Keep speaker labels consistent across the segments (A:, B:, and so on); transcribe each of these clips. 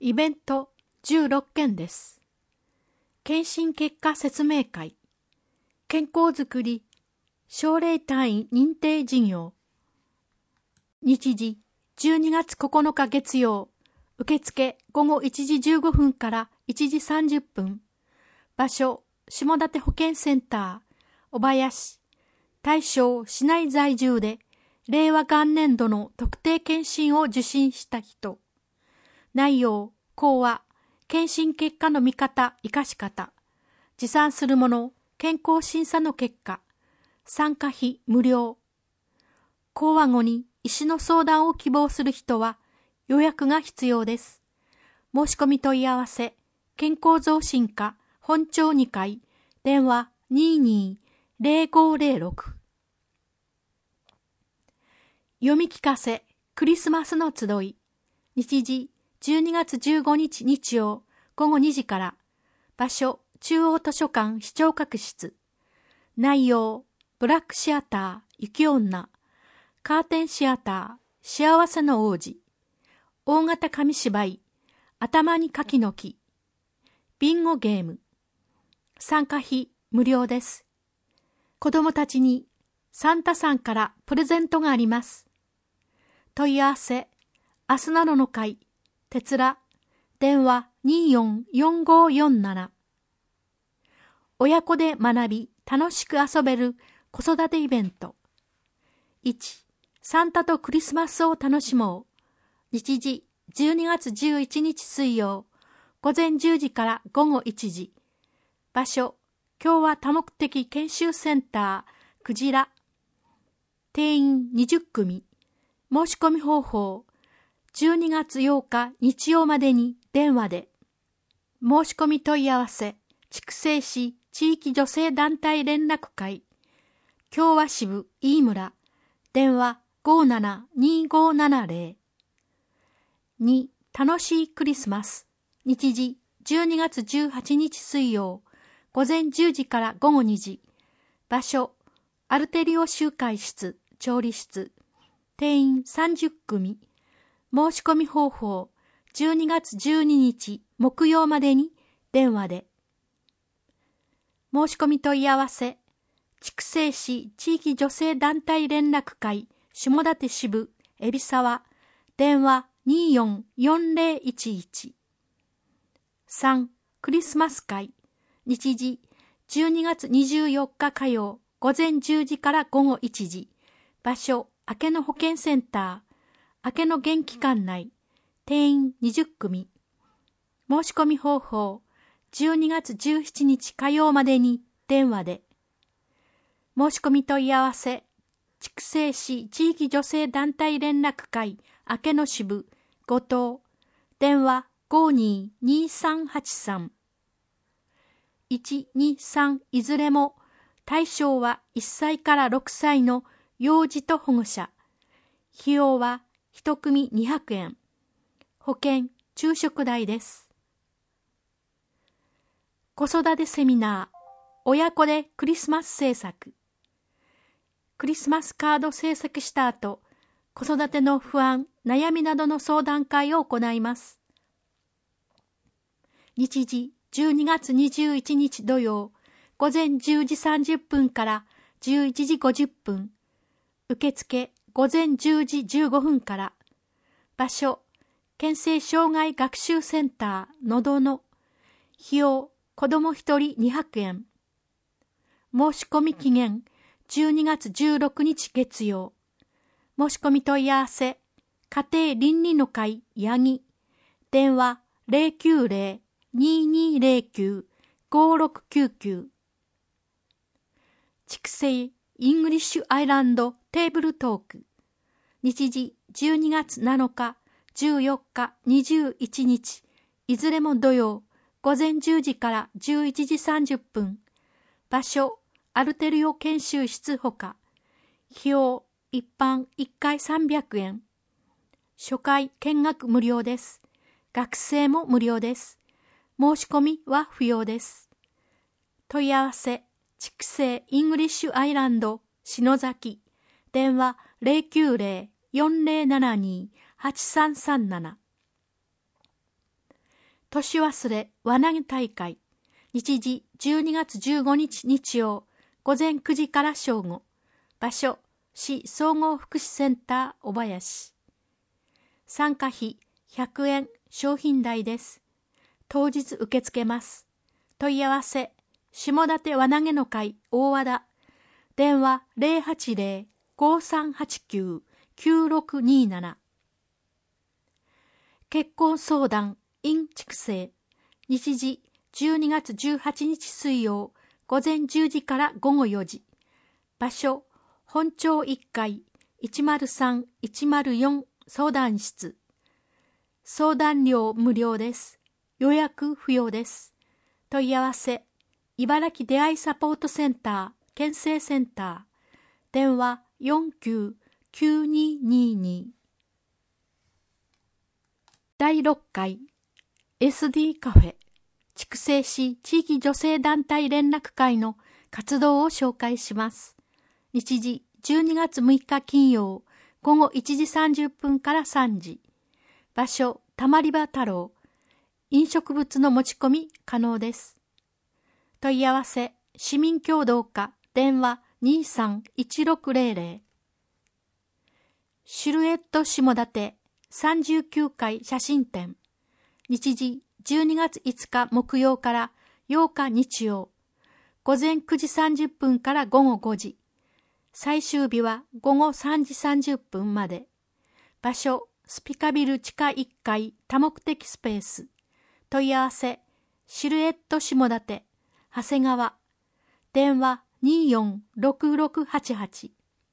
A: イベント16件です。検診結果説明会、健康づくり、奨励隊員認定事業。日時12月9日月曜、受付午後1時15分から1時30分。場所、下館保健センター、小林。対象、市内在住で、令和元年度の特定検診を受診した人。内容、講話、検診結果の見方、生かし方。持参するもの、健康審査の結果。参加費無料。講話後に医師の相談を希望する人は予約が必要です。申し込み問い合わせ、健康増進課本町2階、電話22-0506。読み聞かせ、クリスマスの集い。日時12月15日日曜午後2時から。場所、中央図書館視聴覚室。内容、ブラックシアター、雪女。カーテンシアター、幸せの王子。大型紙芝居、頭に柿の木。ビンゴゲーム。参加費無料です。子供たちにサンタさんからプレゼントがあります。問い合わせ、明日などの会、てつら、電話244547。親子で学び、楽しく遊べる子育てイベント。1、サンタとクリスマスを楽しもう。日時、12月11日水曜、午前10時から午後1時。場所、共和多目的研修センター、クジラ。定員20組。申し込み方法、12月8日日曜までに電話で。申し込み問い合わせ、筑西市地域女性団体連絡会、共和支部飯村、電話572570。2、楽しいクリスマス。日時、12月18日水曜、午前10時から午後2時。場所、アルテリオ集会室、調理室。定員30組。申し込み方法、12月12日木曜までに電話で。申し込み問い合わせ、筑西市地域女性団体連絡会下館支部海老沢、電話244011。3、クリスマス会。日時、12月24日火曜、午前10時から午後1時。場所、明けの保健センター、明けの元気館内。定員20組。申し込み方法、12月17日火曜までに電話で。申し込み問い合わせ、筑西市地域女性団体連絡会明けの支部後藤、電話522383。1、2、3いずれも対象は1歳から6歳の幼児と保護者。費用は1組200円。保険、昼食代です。子育てセミナー、親子でクリスマス制作。クリスマスカード制作した後、子育ての不安、悩みなどの相談会を行います。日時、12月21日土曜、午前10時30分から11時50分。受付、午前10時15分から。場所、県政障害学習センター、のどの。費用、子ども1人200円。申し込み期限、12月16日月曜。申し込み問い合わせ、家庭倫理の会八木。電話090-2209-5699。筑西イングリッシュアイランドテーブルトーク。日時12月7日、14日、21日。いずれも土曜、午前10時から11時30分。場所、アルテリオ研修室ほか。費用、一般1回300円。初回見学無料です。学生も無料です。申し込みは不要です。問い合わせ、筑西イングリッシュアイランド篠崎。電話090-4072-8337。 年忘れ輪投げ大会。日時12月15日日曜、午前9時から正午。場所、市総合福祉センター小林。参加費100円、商品代です。当日受け付けます。問い合わせ、下館輪投げの会大和田。電話080-5389-9627。結婚相談 in 筑西。日時12月18日水曜、午前10時から午後4時。場所、本町1階103-104相談室。相談料無料です。予約不要です。問い合わせ、茨城出会いサポートセンター、県政センター。電話49-9222。第6回 SD カフェ筑西市地域女性団体連絡会の活動を紹介します。日時12月6日金曜午後1時30分から3時。場所たまり場太郎。飲食物の持ち込み可能です。問い合わせ市民協同課電話23-1600。シルエット下館39階写真展。日時12月5日木曜から8日日曜。午前9時30分から午後5時。最終日は午後3時30分まで。場所、スピカビル地下1階多目的スペース。問い合わせ、シルエット下館、長谷川。電話24-6688。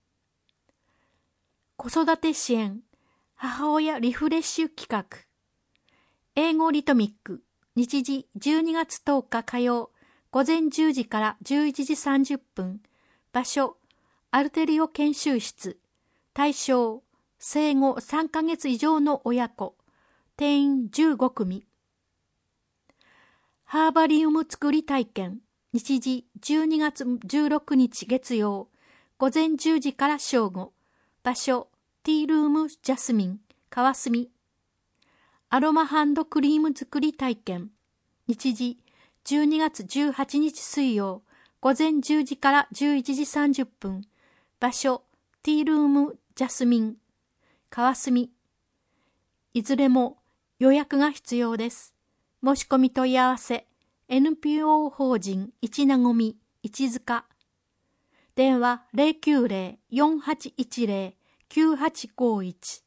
A: 子育て支援、母親リフレッシュ企画。英語リトミック、日時12月10日火曜、午前10時から11時30分。場所、アルテリオ研修室。対象、生後3ヶ月以上の親子。定員15組。ハーバリウム作り体験。日時12月16日月曜。午前10時から正午。場所、ティールームジャスミン、川澄。アロマハンドクリーム作り体験。日時12月18日水曜。午前10時から11時30分。場所、ティールームジャスミン、川澄。いずれも予約が必要です。申し込み問い合わせ、NPO 法人一なごみ、一塚。電話090-4810-9851。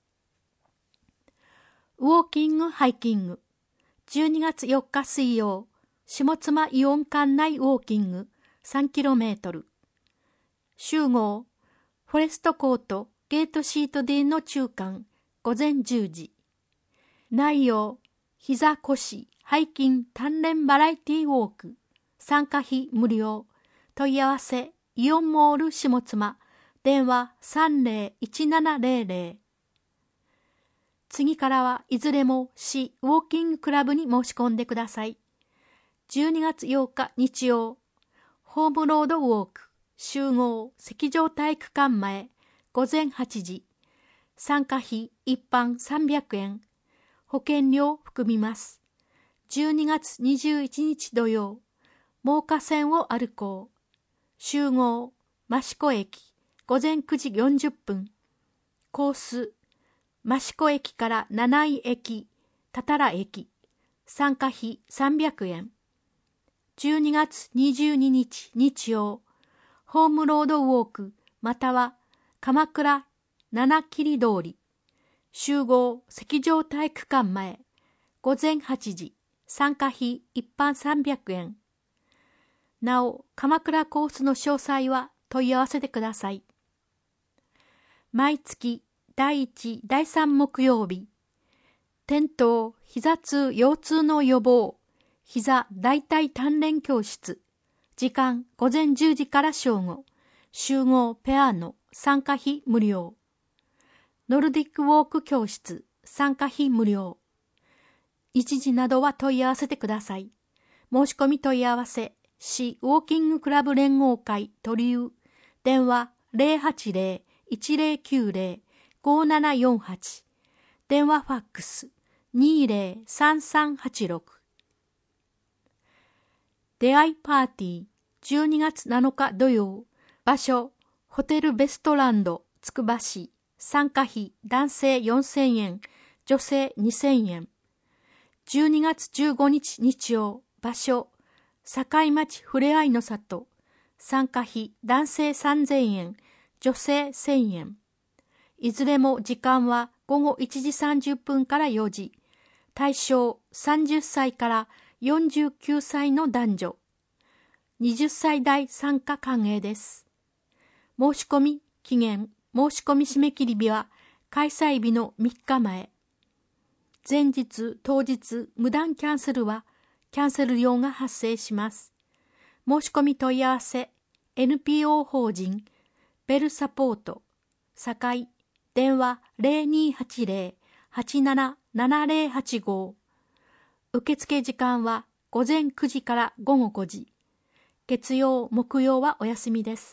A: ウォーキングハイキング。12月4日水曜、下妻イオン館内ウォーキング 3km。集合、フォレストコートゲートシート D の中間、午前10時。内容、膝腰、背筋鍛錬バラエティウォーク。参加費無料。問い合わせ、イオンモール下妻。電話301700。次からはいずれも市ウォーキングクラブに申し込んでください。12月8日日曜、ホームロードウォーク、集合、石上体育館前、午前8時。参加費一般300円。保険料含みます。12月21日土曜、真岡線を歩こう。集合、益子駅、午前9時40分。コース、益子駅から七井駅、多々良駅。参加費300円。12月22日日曜、ホームロードウォーク、または鎌倉七切通り。集合、石上体育館前、午前8時。参加費一般300円。なお、鎌倉コースの詳細は問い合わせてください。毎月第1、第3木曜日、転倒、膝痛、腰痛の予防、膝大腿鍛錬教室。時間午前10時から正午。集合ペアの参加費無料。ノルディックウォーク教室、参加費無料。日時などは問い合わせてください。申し込み問い合わせ、市ウォーキングクラブ連合会鳥生。電話080-1090-5748。電話ファックス 203386。出会いパーティー12月7日土曜。場所ホテルベストランドつくば市。参加費男性4000円、女性2000円。12月15日日曜。場所境町ふれあいの里。参加費男性3000円、女性1000円。いずれも時間は午後1時30分から4時。対象30歳から49歳の男女。20歳代参加歓迎です。申し込み期限、申し込み締め切り日は開催日の3日前。前日、当日、無断キャンセルはキャンセル料が発生します。申し込み問い合わせ、NPO 法人、ベルサポート、堺、電話0280-877085。受付時間は午前9時から午後5時。月曜、木曜はお休みです。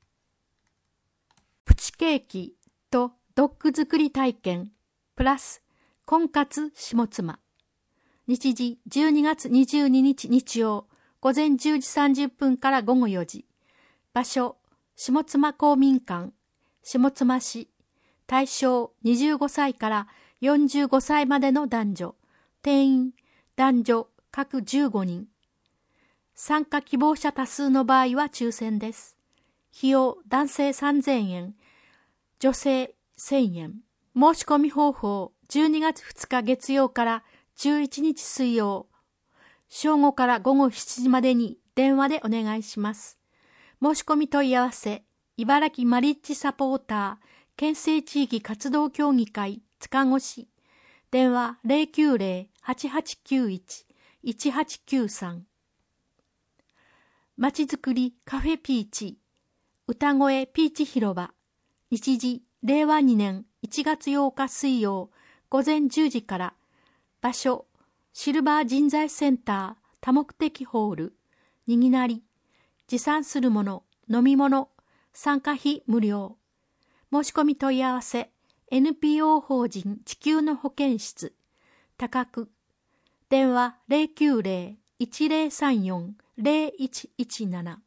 A: プチケーキとドッグ作り体験、プラス婚活下妻。日時12月22日日曜、午前10時30分から午後4時。場所、下妻公民館、下妻市。対象25歳から45歳までの男女。定員、男女各15人。参加希望者多数の場合は抽選です。費用男性3000円、女性1000円。申し込み方法12月2日月曜から11日水曜。正午から午後7時までに電話でお願いします。申し込み問い合わせ、茨城マリッジサポーター、県政地域活動協議会、塚越市。電話090-8891-1893。まちづくりカフェピーチ、歌声ピーチ広場。日時、令和2年1月8日水曜、午前10時から。場所、シルバー人材センター多目的ホール、にぎなり。持参するもの、飲み物、参加費無料。申し込み問い合わせ、NPO 法人地球の保健室、高久。電話090-1034-0117。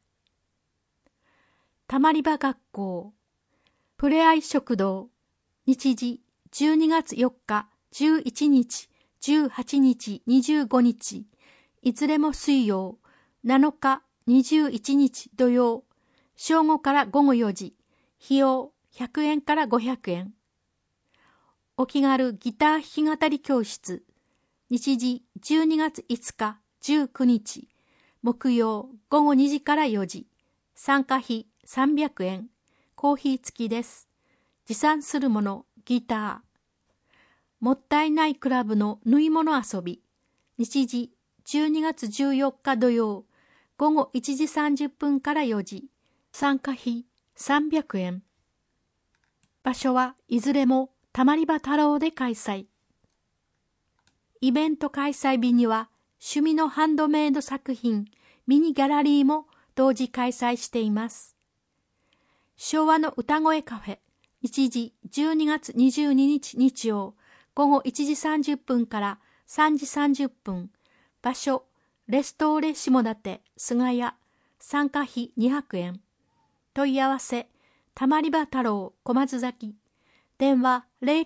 A: たまり場学校、ふれあい食堂。日時、12月4日、11日、18日、25日。いずれも水曜、7日、21日土曜。正午から午後4時。費用100円から500円。お気軽ギター弾き語り教室。日時12月5日、19日。木曜午後2時から4時。参加費300円。コーヒー付きです。持参するもの、ギター。もったいないクラブの縫い物遊び。日時12月14日土曜。午後1時30分から4時。参加費300円。場所はいずれもたまり場太郎で開催。イベント開催日には趣味のハンドメイド作品ミニギャラリーも同時開催しています。昭和の歌声カフェ。日時12月22日日曜。午後1時30分から3時30分。場所レストーレ下館菅谷。参加費200円。問い合わせたまり場太郎小松崎。電話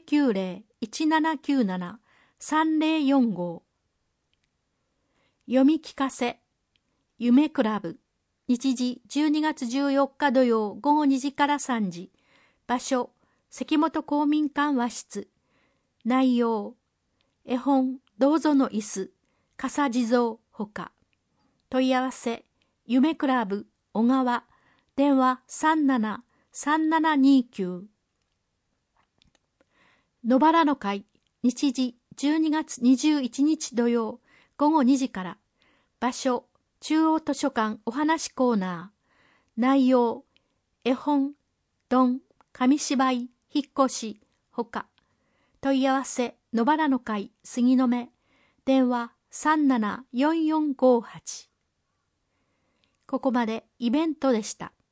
A: 090-1797-3045。読み聞かせ夢クラブ。日時12月14日土曜午後2時から3時。場所関本公民館和室。内容絵本どうぞの椅子傘地蔵ほか。問い合わせ夢クラブ小川。電話37-3729。野原の会。日時12月21日土曜午後2時から。場所中央図書館お話コーナー。内容絵本ドン紙芝居引っ越しほか。問い合わせ野原の会杉の目。電話374458。ここまでイベントでした。